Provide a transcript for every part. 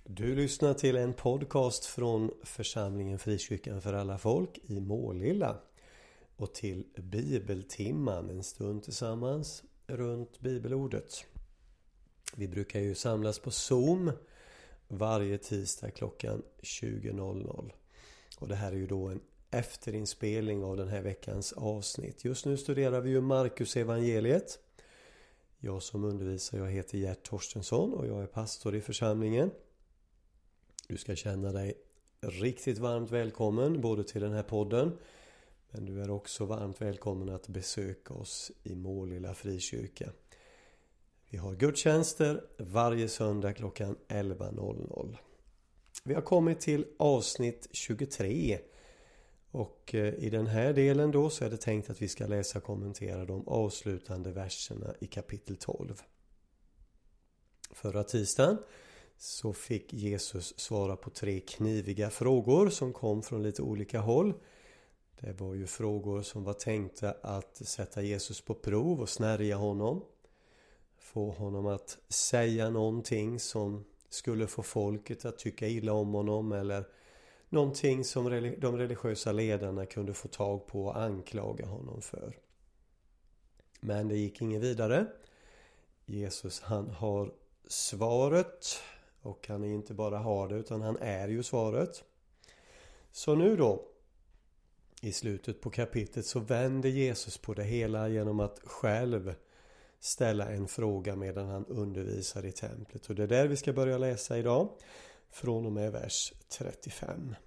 Du lyssnar till en podcast från församlingen Frikyrkan för alla folk i Målilla och till Bibeltimman, en stund tillsammans runt bibelordet. Vi brukar ju samlas på Zoom varje tisdag klockan 20.00 och det här är ju då en efterinspelning av den här veckans avsnitt. Just nu studerar vi ju Markus evangeliet. Jag som undervisar, jag heter Gert Torstensson och jag är pastor i församlingen. Du ska känna dig riktigt varmt välkommen både till den här podden, men du är också varmt välkommen att besöka oss i Målilla frikyrka. Vi har gudstjänster varje söndag klockan 11.00. Vi har kommit till avsnitt 23 och i den här delen då så är det tänkt att vi ska läsa och kommentera de avslutande verserna i kapitel 12. Förra tisdagen så fick Jesus svara på 3 kniviga frågor som kom från lite olika håll. Det var ju frågor som var tänkta att sätta Jesus på prov och snärja honom. Få honom att säga någonting som skulle få folket att tycka illa om honom, eller någonting som de religiösa ledarna kunde få tag på och anklaga honom för. Men det gick ingen vidare. Jesus, han har svaret. Och han inte bara har det utan han är ju svaret. Så nu då, i slutet på kapitlet så vänder Jesus på det hela genom att själv ställa en fråga medan han undervisar i templet. Och det är där vi ska börja läsa idag, från och med vers 35.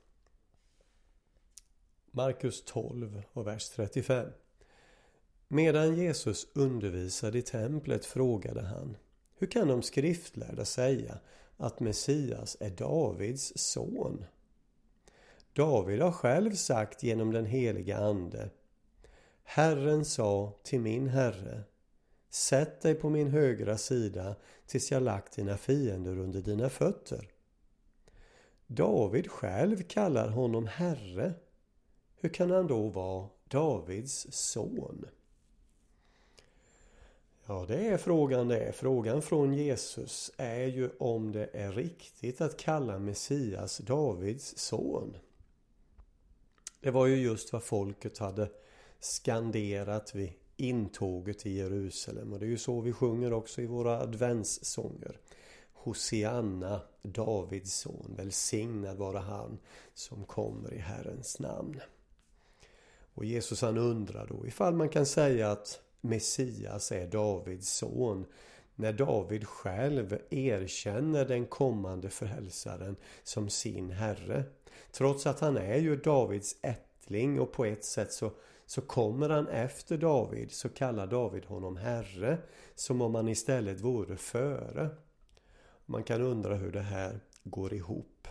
Markus 12 och vers 35. Medan Jesus undervisade i templet frågade han: hur kan de skriftlärda säga att Messias är Davids son? David har själv sagt genom den heliga ande: Herren sa till min herre: sätt dig på min högra sida tills jag lagt dina fiender under dina fötter. David själv kallar honom herre. Hur kan han då vara Davids son? Ja, det är frågan det. Frågan från Jesus är ju om det är riktigt att kalla Messias Davids son. Det var ju just vad folket hade skanderat vid intåget i Jerusalem. Och det är ju så vi sjunger också i våra adventssånger. Hosianna, Davids son, välsignad vara han som kommer i Herrens namn. Och Jesus han undrar då ifall man kan säga att Messias är Davids son när David själv erkänner den kommande frälsaren som sin herre. Trots att han är ju Davids ättling och på ett sätt så kommer han efter David, så kallar David honom herre, som om han istället vore före. Man kan undra hur det här går ihop.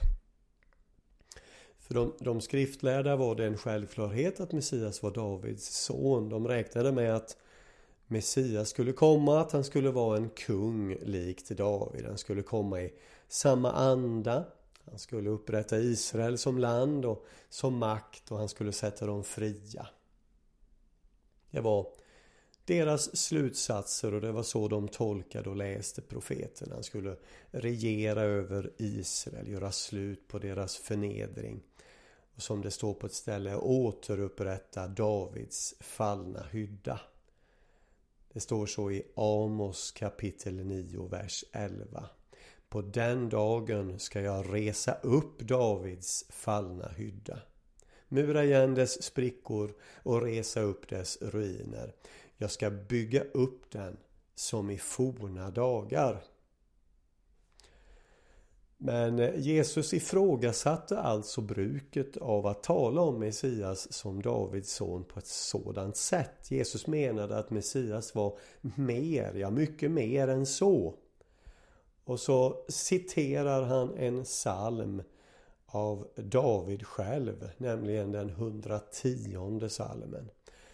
För de skriftlärda var det en självklarhet att Messias var Davids son. De räknade med att Messias skulle komma, att han skulle vara en kung likt David. Han skulle komma i samma anda. Han skulle upprätta Israel som land och som makt, och han skulle sätta dem fria. Det var deras slutsatser och det var så de tolkade och läste profeten. Han skulle regera över Israel, göra slut på deras förnedring. Och som det står på ett ställe, återupprätta Davids fallna hydda. Det står så i Amos kapitel 9 vers 11. På den dagen ska jag resa upp Davids fallna hydda. Mura igen dess sprickor och resa upp dess ruiner. Jag ska bygga upp den som i forna dagar. Men Jesus ifrågasatte alltså bruket av att tala om Messias som Davids son på ett sådant sätt. Jesus menade att Messias var mycket mer än så. Och så citerar han en psalm av David själv, nämligen den 110:e psalmen.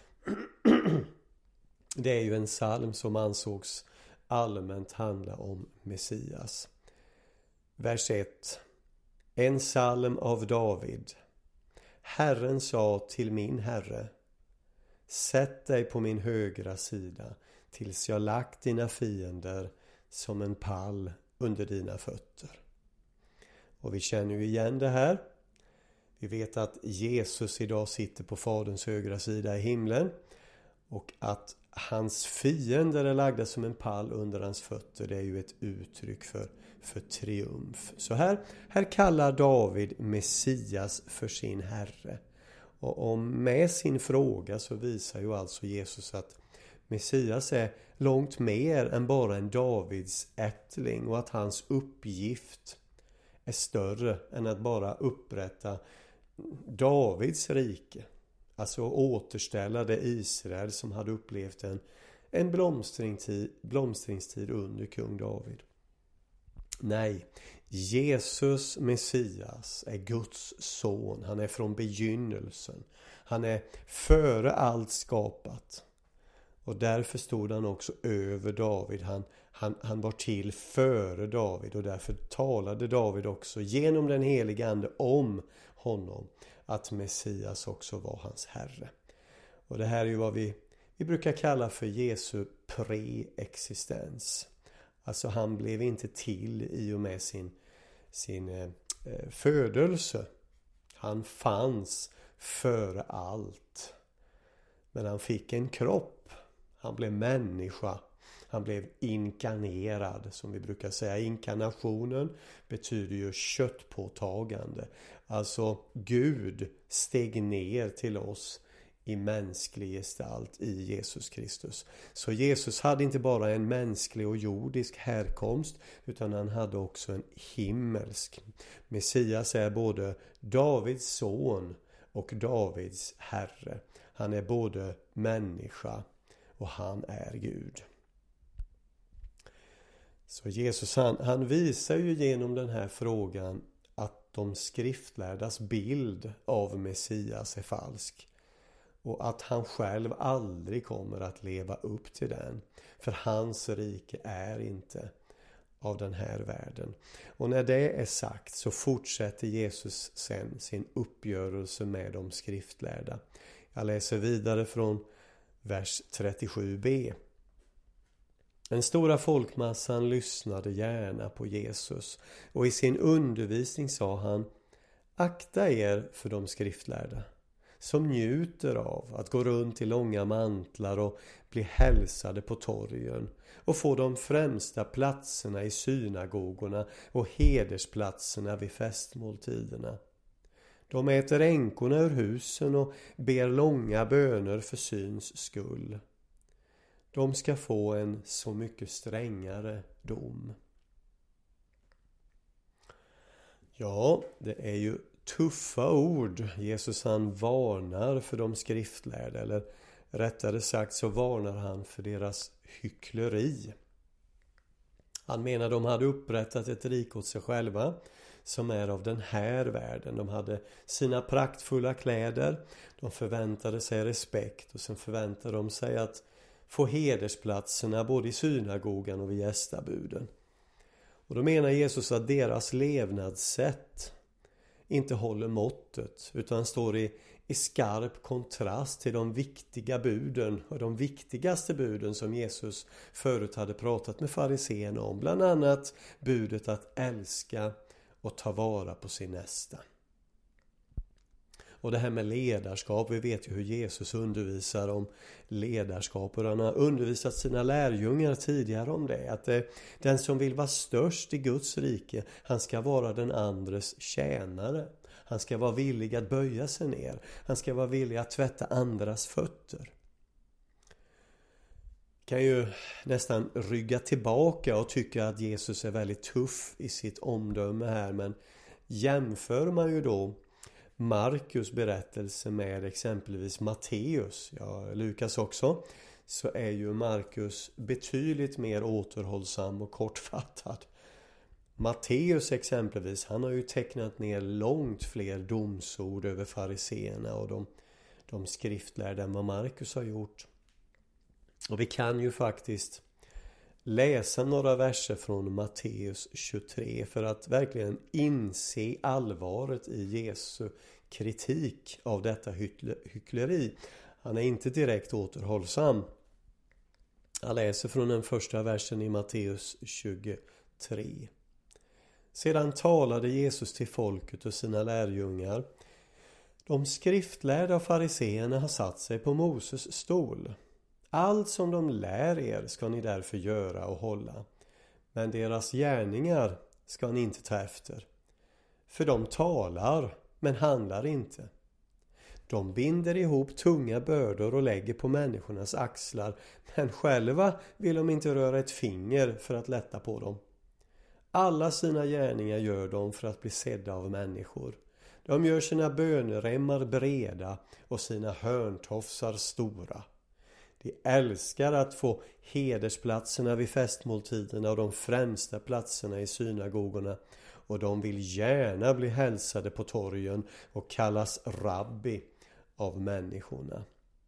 Det är ju en psalm som ansågs allmänt handla om Messias. Vers 1. En psalm av David. Herren sa till min herre: sätt dig på min högra sida tills jag lagt dina fiender som en pall under dina fötter. Och vi känner ju igen det här. Vi vet att Jesus idag sitter på Faderns högra sida i himlen. Och att hans fiender är lagda som en pall under hans fötter. Det är ju ett uttryck för triumf. Så här kallar David Messias för sin Herre. Och med sin fråga så visar ju alltså Jesus att Messias är långt mer än bara en Davids ättling. Och att hans uppgift är större än att bara upprätta Davids rike. Alltså återställa det Israel som hade upplevt en blomstringstid under kung David. Nej, Jesus Messias är Guds son. Han är från begynnelsen. Han är före allt skapat. Och därför stod han också över David. Han var till före David och därför talade David också genom den heliga ande om honom. Att Messias också var hans Herre. Och det här är ju vad vi brukar kalla för Jesu preexistens. Alltså han blev inte till i och med sin födelse. Han fanns före allt. Men han fick en kropp. Han blev människa. Han blev inkarnerad, som vi brukar säga. Inkarnationen betyder ju köttpåtagande. Alltså Gud steg ner till oss i mänsklig gestalt i Jesus Kristus. Så Jesus hade inte bara en mänsklig och jordisk härkomst, utan han hade också en himmelsk. Messias är både Davids son och Davids herre. Han är både människa och han är Gud. Så Jesus han visar ju genom den här frågan att de skriftlärdas bild av Messias är falsk. Och att han själv aldrig kommer att leva upp till den. För hans rike är inte av den här världen. Och när det är sagt så fortsätter Jesus sen sin uppgörelse med de skriftlärda. Jag läser vidare från vers 37b. Den stora folkmassan lyssnade gärna på Jesus. Och i sin undervisning sa han: akta er för de skriftlärda, som njuter av att gå runt i långa mantlar och bli hälsade på torgen och få de främsta platserna i synagogorna och hedersplatserna vid festmåltiderna. De äter änkorna ur husen och ber långa böner för syns skull. De ska få en så mycket strängare dom. Ja, det är ju tuffa ord. Jesus han varnar för de skriftlärda, eller rättare sagt så varnar han för deras hyckleri. Han menar de hade upprättat ett rike åt sig själva som är av den här världen. De hade sina praktfulla kläder, de förväntade sig respekt och sen förväntade de sig att få hedersplatserna både i synagogan och vid gästabuden. Och då menar Jesus att deras levnadssätt inte håller måttet, utan står i skarp kontrast till de viktiga buden och de viktigaste buden som Jesus förut hade pratat med fariséerna om. Bland annat budet att älska och ta vara på sin nästa. Och det här med ledarskap, vi vet ju hur Jesus undervisar om ledarskap. Och han har undervisat sina lärjungar tidigare om det. Att den som vill vara störst i Guds rike, han ska vara den andres tjänare. Han ska vara villig att böja sig ner. Han ska vara villig att tvätta andras fötter. Kan ju nästan rygga tillbaka och tycka att Jesus är väldigt tuff i sitt omdöme här. Men jämför man ju då Markus berättelse med exempelvis Matteus, Lukas också, så är ju Markus betydligt mer återhållsam och kortfattad. Matteus exempelvis, han har ju tecknat ner långt fler domsord över fariséerna och de skriftlärda än vad Markus har gjort. Och vi kan ju faktiskt läsa några verser från Matteus 23 för att verkligen inse allvaret i Jesu kritik av detta hyckleri. Han är inte direkt återhållsam. Jag läser från den första versen i Matteus 23. Sedan talade Jesus till folket och sina lärjungar. De skriftlärda och fariseerna har satt sig på Moses stol. Allt som de lär er ska ni därför göra och hålla. Men deras gärningar ska ni inte ta efter. För de talar, men handlar inte. De binder ihop tunga bördor och lägger på människornas axlar, men själva vill de inte röra ett finger för att lätta på dem. Alla sina gärningar gör de för att bli sedda av människor. De gör sina böneremmar breda och sina hörntofsar stora. De älskar att få hedersplatserna vid festmåltiderna och de främsta platserna i synagogorna. Och de vill gärna bli hälsade på torgen och kallas rabbi av människorna.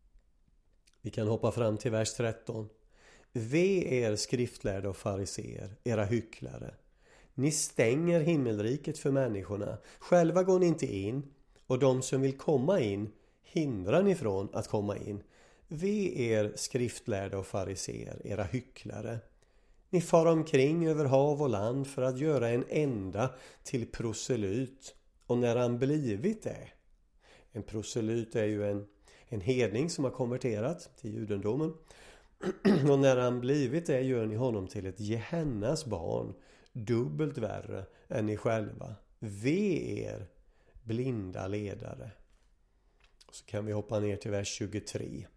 Vi kan hoppa fram till vers 13. Ve er skriftlärda och fariseer, era hycklare. Ni stänger himmelriket för människorna. Själva går ni inte in, och de som vill komma in hindrar ni från att komma in. Ve er skriftlärda och fariseer, era hycklare. Ni far omkring över hav och land för att göra en enda till proselyt. Och när han blivit det. En proselyt är ju en hedning som har konverterat till judendomen. Och när han blivit det gör ni honom till ett Gehennas barn. Dubbelt värre än ni själva. Ve er blinda ledare. Och så kan vi hoppa ner till vers 23.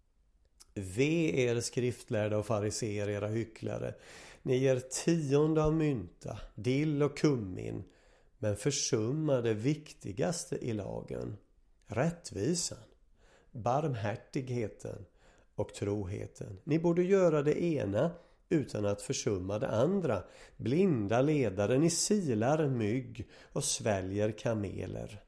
Ve er skriftlärda och fariseer, era hycklare. Ni ger 10 av mynta, dill och kummin, men försummar det viktigaste i lagen. Rättvisan, barmhärtigheten och troheten. Ni borde göra det ena utan att försumma det andra. Blinda ledare, ni silar mygg och sväljer kameler.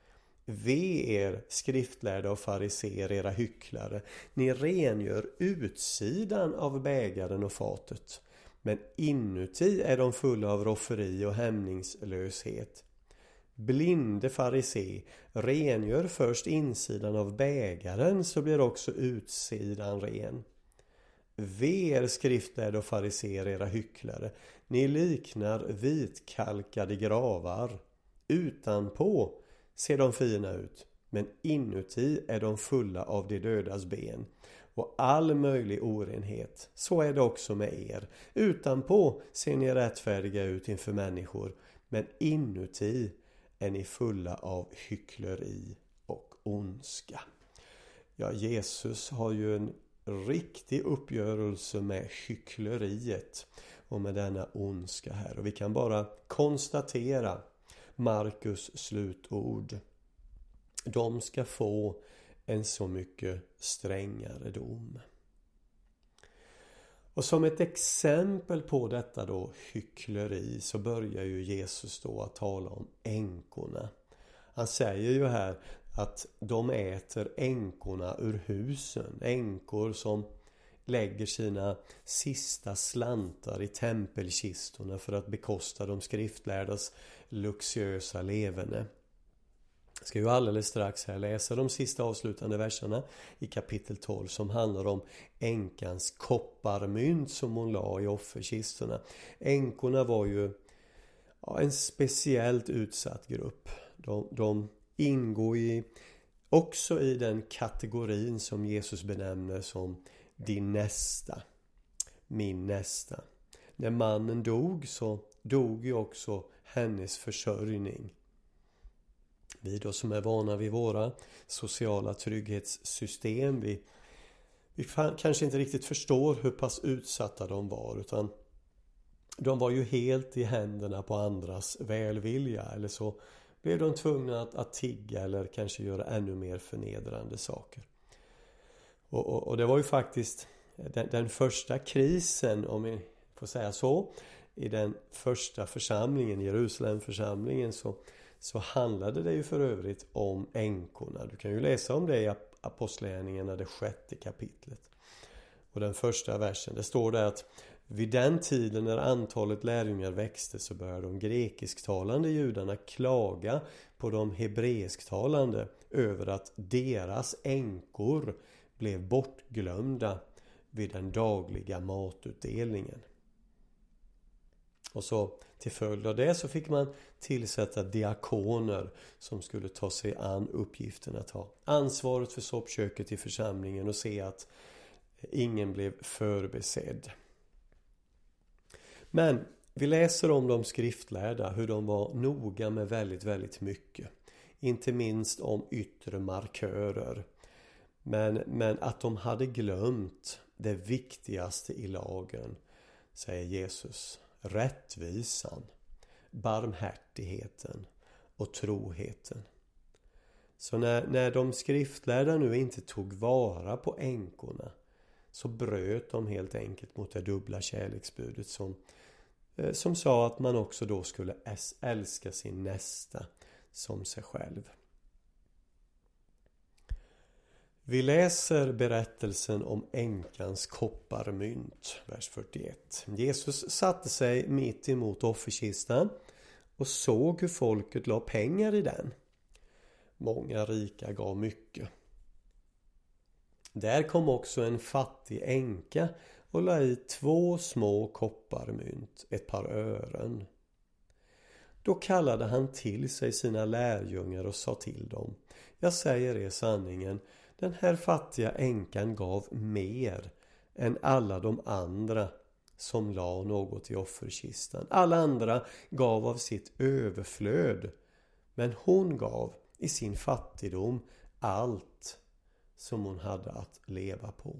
Ve er skriftlärda och fariseer, era hycklare. Ni rengör utsidan av bägaren och fatet, men inuti är de fulla av rofferi och hämningslöshet. Blinde farisé, rengör först insidan av bägaren, så blir också utsidan ren. Ve er skriftlärda och fariseer, era hycklare. Ni liknar vitkalkade gravar. Utanpå ser de fina ut, men inuti är de fulla av de dödas ben och all möjlig orenhet. Så är det också med er. Utanpå ser ni rättfärdiga ut inför människor, men inuti är ni fulla av hyckleri och ondska. Ja, Jesus har ju en riktig uppgörelse med hyckleriet och med denna ondska här. Och vi kan bara konstatera Markus slutord. De ska få en så mycket strängare dom. Och som ett exempel på detta då hyckleri, så börjar ju Jesus då att tala om änkorna. Han säger ju här att de äter änkorna ur husen. Änkor som lägger sina sista slantar i tempelkistorna för att bekosta de skriftlärdas luxuösa leverne. Jag ska ju alldeles strax här läsa de sista avslutande verserna i kapitel 12 som handlar om änkans kopparmynt som hon la i offerkistorna. Änkorna var ju en speciellt utsatt grupp. De ingår också i den kategorin som Jesus benämner som din nästa, min nästa. När mannen dog så dog ju också hennes försörjning. Vi då som är vana vid våra sociala trygghetssystem, vi kanske inte riktigt förstår hur pass utsatta de var, utan de var ju helt i händerna på andras välvilja, eller så blev de tvungna att tigga eller kanske göra ännu mer förnedrande saker. Och det var ju faktiskt den första krisen, om vi får säga så, i den första församlingen, Jerusalemförsamlingen, så handlade det ju för övrigt om änkorna. Du kan ju läsa om det i Apostlagärningarna, det 6:e kapitlet. Och den första versen, det står där att vid den tiden när antalet lärjungar växte så började de grekisktalande judarna klaga på de hebreisktalande över att deras änkor blev bortglömda vid den dagliga matutdelningen. Och så till följd av det så fick man tillsätta diakoner som skulle ta sig an uppgiften att ha ansvaret för soppköket i församlingen och se att ingen blev förbisedd. Men vi läser om de skriftlärda, hur de var noga med väldigt, väldigt mycket. Inte minst om yttre markörer. Men att de hade glömt det viktigaste i lagen, säger Jesus. Rättvisan, barmhärtigheten och troheten. Så när de skriftlärda nu inte tog vara på änkorna, så bröt de helt enkelt mot det dubbla kärleksbudet som sa att man också då skulle älska sin nästa som sig själv. Vi läser berättelsen om änkans kopparmynt, vers 41. Jesus satte sig mitt emot offerkistan och såg hur folket la pengar i den. Många rika gav mycket. Där kom också en fattig änka och la i 2 små kopparmynt, ett par ören. Då kallade han till sig sina lärjungar och sa till dem: jag säger er sanningen, den här fattiga änkan gav mer än alla de andra som la något i offerkistan. Alla andra gav av sitt överflöd, men hon gav i sin fattigdom allt som hon hade att leva på.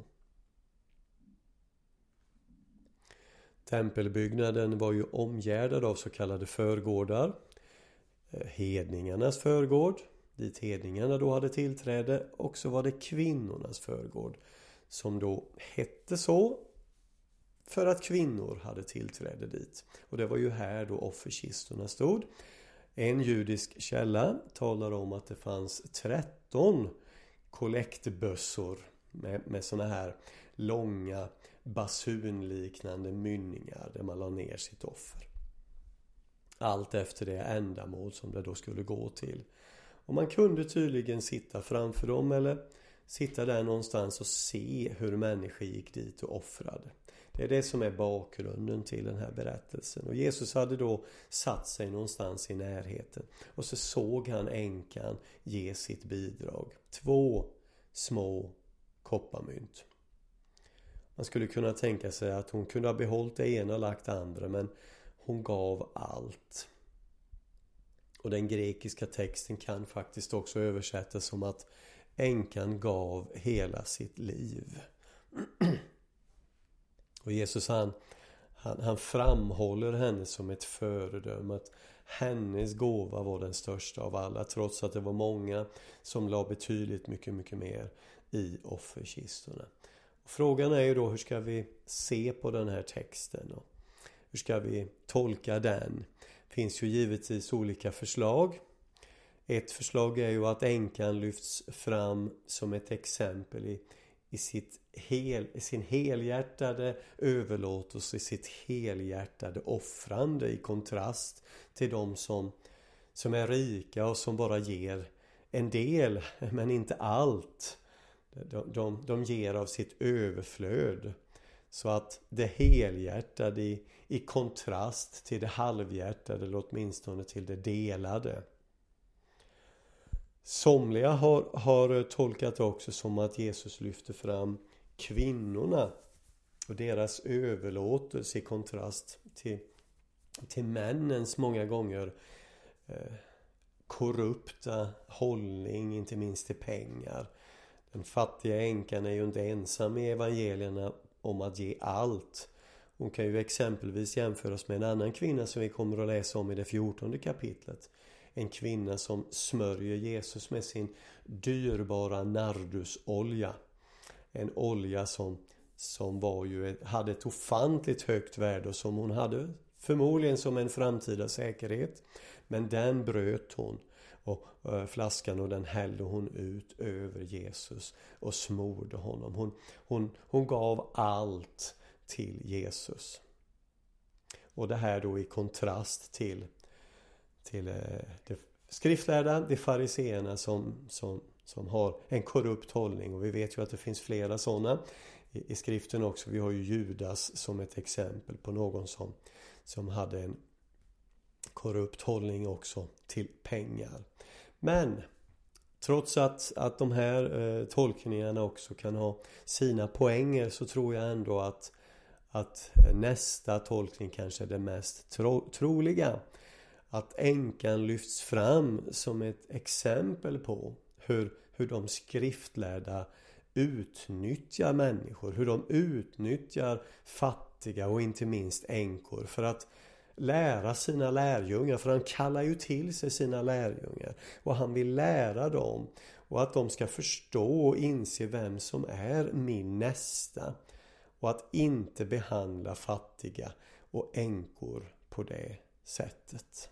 Tempelbyggnaden var ju omgärdad av så kallade förgårdar. Hedningarnas förgård, dit hedningarna då hade tillträde, och så var det kvinnornas förgård, som då hette så för att kvinnor hade tillträde dit. Och det var ju här då offerkistorna stod. En judisk källa talar om att det fanns 13 kollektbössor med såna här långa basunliknande mynningar där man la ner sitt offer. Allt efter det ändamål som det då skulle gå till. Och man kunde tydligen sitta framför dem eller sitta där någonstans och se hur människor gick dit och offrade. Det är det som är bakgrunden till den här berättelsen. Och Jesus hade då satt sig någonstans i närheten. Och så såg han änkan ge sitt bidrag. 2 små kopparmynt. Man skulle kunna tänka sig att hon kunde ha behållit det ena och lagt det andra, men hon gav allt. Och den grekiska texten kan faktiskt också översättas som att änkan gav hela sitt liv. Och Jesus han framhåller henne som ett föredöme, att hennes gåva var den största av alla, trots att det var många som la betydligt mycket mer i offerkistorna. Och frågan är ju då, hur ska vi se på den här texten och hur ska vi tolka den? Det finns ju givetvis olika förslag. Ett förslag är ju att änkan lyfts fram som ett exempel i sin helhjärtade överlåtelse, i sitt helhjärtade offrande, i kontrast till de som är rika och som bara ger en del men inte allt. De ger av sitt överflöd. Så att det helhjärtade i kontrast till det halvhjärtade, eller åtminstone till det delade. Somliga har tolkat också som att Jesus lyfter fram kvinnorna och deras överlåtelse i kontrast till männens många gånger korrupta hållning, inte minst till pengar. Den fattiga änkan är ju inte ensam i evangelierna om att ge allt. Hon kan ju exempelvis jämföras med en annan kvinna som vi kommer att läsa om i det 14:e kapitlet. En kvinna som smörjer Jesus med sin dyrbara nardusolja. En olja som hade ett ofantligt högt värde och som hon hade förmodligen som en framtida säkerhet. Men den bröt hon. Och flaskan, och den hällde hon ut över Jesus och smorde honom. Hon gav allt till Jesus. Och det här då i kontrast till de skriftlärda, de fariseerna som har en korrupt hållning. Och vi vet ju att det finns flera sådana i skriften också. Vi har ju Judas som ett exempel på någon som hade en korrupt hållning också till pengar. Men trots att de här tolkningarna också kan ha sina poänger, så tror jag ändå att nästa tolkning kanske är det mest troliga. Att änkan lyfts fram som ett exempel på hur de skriftlärda utnyttjar människor. Hur de utnyttjar fattiga och inte minst änkor för att lära sina lärjungar. För han kallar ju till sig sina lärjungar. Och han vill lära dem. Och att de ska förstå och inse vem som är min nästa. Och att inte behandla fattiga och änkor på det sättet.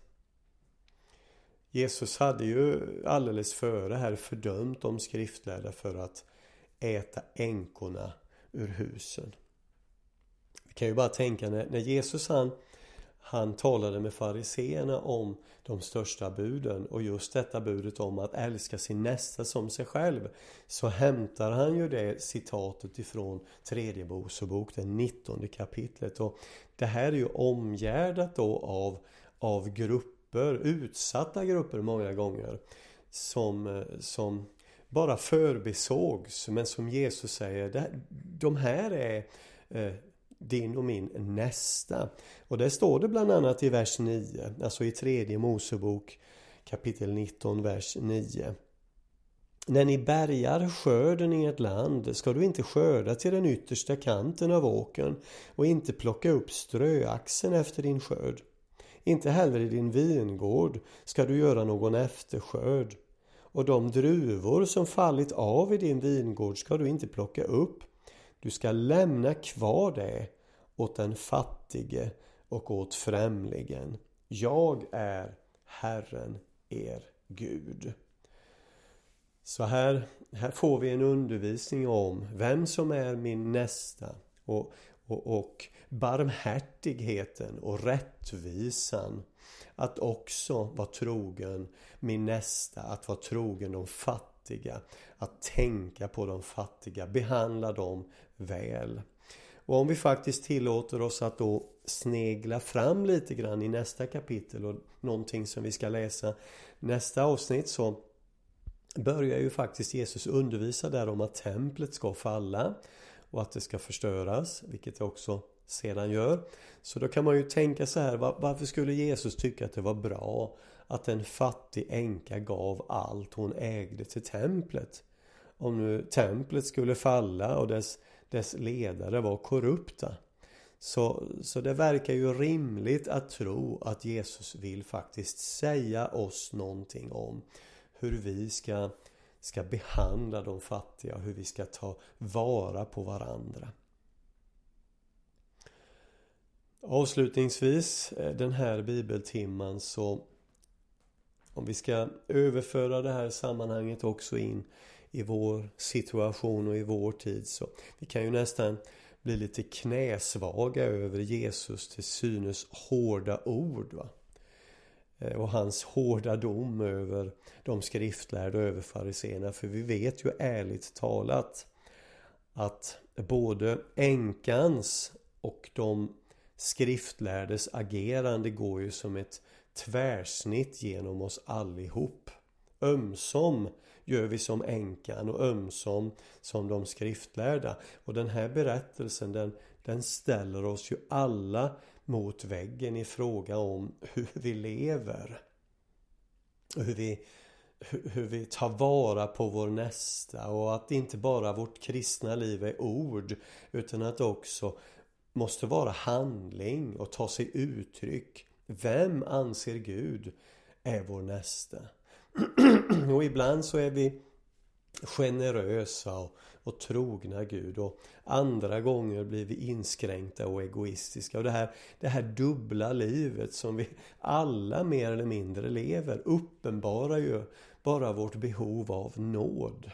Jesus hade ju alldeles före här fördömt de skriftlärda för att äta änkorna ur husen. Vi kan ju bara tänka när Jesus han talade med fariseerna om de största buden och just detta budet om att älska sin nästa som sig själv, så hämtar han ju det citatet ifrån 3:e Mosebok, den 19:e kapitlet. Och det här är ju omgärdat då av grupper, utsatta grupper många gånger, som bara förbisågs, men som Jesus säger, de här är din och min nästa. Och där står det bland annat i vers 9, alltså i 3:e Mosebok kapitel 19 vers 9. När ni bärgar skörden i ett land ska du inte skörda till den yttersta kanten av åkern och inte plocka upp ströaxeln efter din skörd. Inte heller i din vingård ska du göra någon efterskörd. Och de druvor som fallit av i din vingård ska du inte plocka upp. Du ska lämna kvar det åt den fattige och åt främlingen. Jag är Herren er Gud. Så här får vi en undervisning om vem som är min nästa och barmhärtigheten och rättvisan. Att också vara trogen min nästa, att vara trogen de fattiga, att tänka på de fattiga, behandla dem väl. Och om vi faktiskt tillåter oss att då snegla fram lite grann i nästa kapitel och någonting som vi ska läsa nästa avsnitt, så börjar ju faktiskt Jesus undervisa där om att templet ska falla och att det ska förstöras, vilket det också sedan gör. Så då kan man ju tänka så här, varför skulle Jesus tycka att det var bra att en fattig änka gav allt hon ägde till templet? Om nu templet skulle falla och dess ledare var korrupta. Så det verkar ju rimligt att tro att Jesus vill faktiskt säga oss någonting om hur vi ska behandla de fattiga och hur vi ska ta vara på varandra. Avslutningsvis den här bibeltimman, så om vi ska överföra det här sammanhanget också in i vår situation och i vår tid, så vi kan ju nästan bli lite knäsvaga över Jesus till synes hårda ord, va? Och hans hårda dom över de skriftlärda och över fariseerna. För vi vet ju ärligt talat att både änkans och de skriftlärdes agerande går ju som ett tvärsnitt genom oss allihop. Ömsom gör vi som änkan och ömsom som de skriftlärda. Och den här berättelsen den ställer oss ju alla mot väggen i fråga om hur vi lever. Hur vi tar vara på vår nästa, och att inte bara vårt kristna liv är ord, utan att också måste vara handling och ta sig uttryck. Vem anser Gud är vår nästa? Och ibland så är vi generösa och trogna Gud, och andra gånger blir vi inskränkta och egoistiska. Och det här dubbla livet som vi alla mer eller mindre lever uppenbarar ju bara vårt behov av nåd.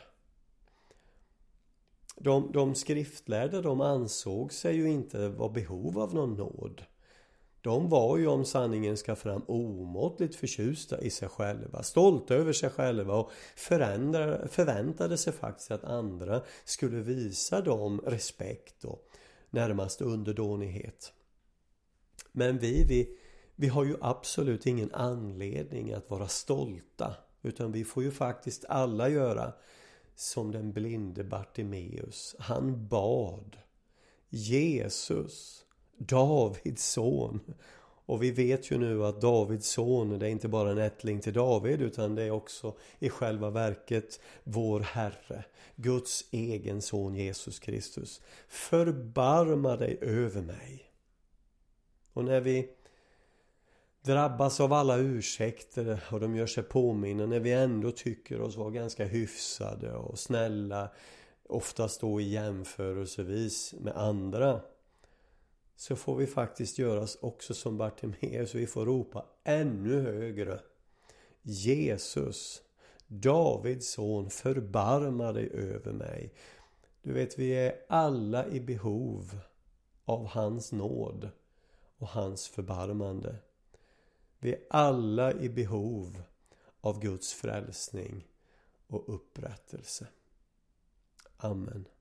De skriftlärda, de ansåg sig ju inte vara behov av någon nåd. De var ju, om sanningen ska fram, omåttligt förtjusta i sig själva, stolta över sig själva, och förväntade sig faktiskt att andra skulle visa dem respekt och närmast underdånighet. Men vi har ju absolut ingen anledning att vara stolta. Utan vi får ju faktiskt alla göra som den blinde Bartimeus. Han bad. Jesus, Davids son. Och vi vet ju nu att Davids son, det är inte bara en ättling till David, utan det är också i själva verket vår Herre, Guds egen son Jesus Kristus. Förbarma dig över mig. Och när vi drabbas av alla ursäkter och de gör sig påminna, när vi ändå tycker oss vara ganska hyfsade och snälla, oftast då i jämförelsevis med andra, så får vi faktiskt göra också som Bartimeus, så vi får ropa ännu högre. Jesus, Davids son, förbarma dig över mig. Du vet, vi är alla i behov av hans nåd och hans förbarmande. Vi är alla i behov av Guds frälsning och upprättelse. Amen.